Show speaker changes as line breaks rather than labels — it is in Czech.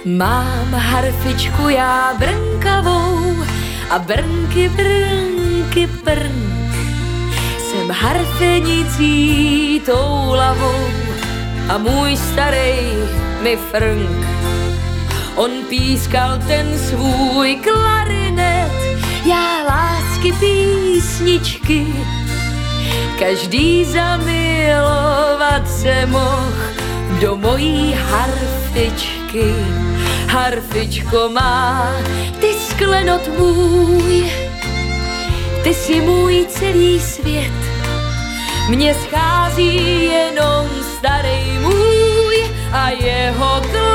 Mám harfičku já brnkavou a brnky, brnky, brnk. Jsem harfenicí toulavou a můj starej mi frnk. On pískal ten svůj klarinet, já lásky písničky. Každý zamilovat se mohl do mojí harfičky. Harfičko má, ty sklenot můj, ty jsi můj celý svět. Mně schází jenom starej můj a jeho